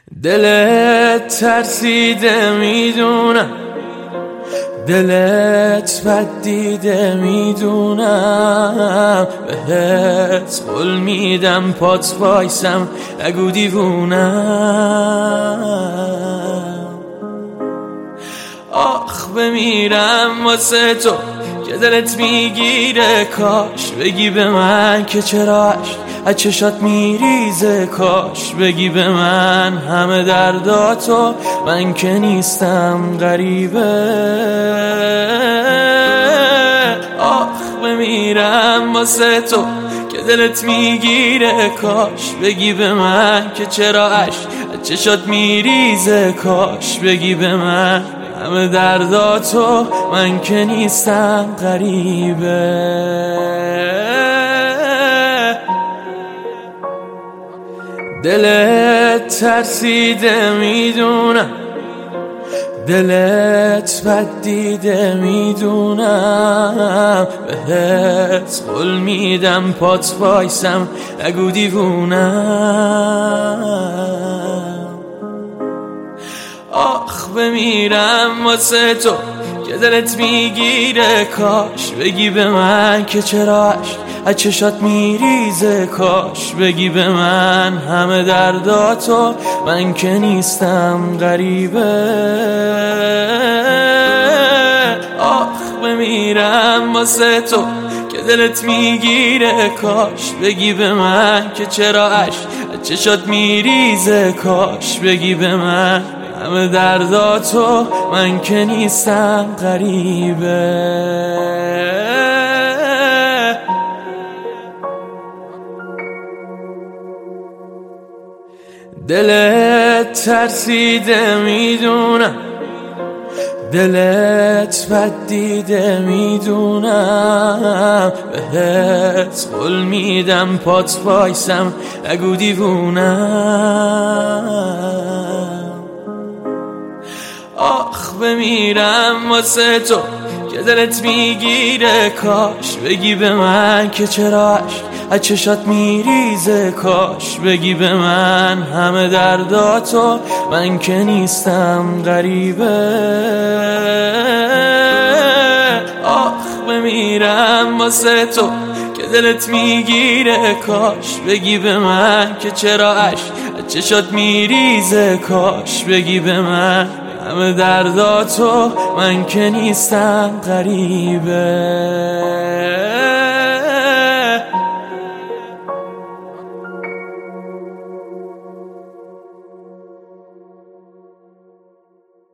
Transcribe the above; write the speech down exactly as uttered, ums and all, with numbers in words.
دلت ترسیده میدونم، دلت بد دیده میدونم، بهت قول میدم پات وایسم، نگو دیوونم. آخ بمیرم واسه تو که دلت میگیره، کاش بگی به من که چرا از چشات میریزه، کاش بگی به من همه درداتو، من که نیستم غریبه. آخ بمیرم واسه تو که دلت میگیره، کاش بگی به من که چرا از چشات میریزه، کاش بگی به من همه درداتو، من که نیستم غریبه. دلت ترسیده میدونم، دلت بد دیده میدونم، بهت قول میدم پات وایسم، نگو دیوونم. آخ بمیرم واسه تو که دلت میگیره، کاش بگی به من که چرا از چشات میریزه، کاش بگی به من همه درداتو، من که نیستم غریبه. آخ بمیرم واسه تو که دلت میگیره، کاش بگی به من که چرا از چشات میریزه، کاش بگی به من همه درداتو، من که نیستم غریبه. دلت ترسیده میدونم، دلت بد دیده میدونم، بهت قول میدم پات وایسم، نگو دیوونم. آخ بمیرم واسه تو که دلت میگیره، کاش بگی به من که چرا از چشات میریزه، کاش بگی به من همه درداتو، من که نیستم غریبه. آخ بمیرم واسه تو که دلت میگیره، کاش بگی به من که چرا از چشات میریزه، کاش بگی به من همه درداتو، من که نیستم غریبه.